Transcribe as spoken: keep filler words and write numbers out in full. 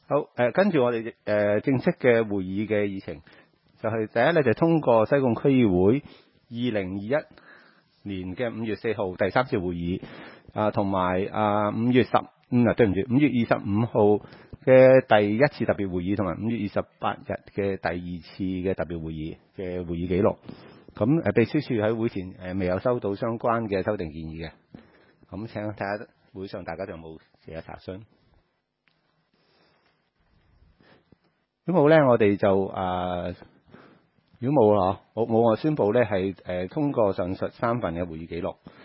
好，誒、呃，跟住我哋誒、呃、正式嘅會議嘅議程，就係、是、第一咧就是、通過西貢區議會二零二一年嘅五月四號第三次會議，啊，同埋啊五月十五啊，對唔住，五月二十五號嘅第一次特別會議，同埋五月二十八日嘅第二次嘅特別會議嘅會議記錄。咁誒、呃，秘書處喺會前誒、呃、未有收到相關嘅修訂建議嘅，咁請睇下會上大家就冇其他查詢。如果冇咧，我哋就啊，如果冇啊，我冇我宣佈咧係誒通過上述三份嘅會議記錄。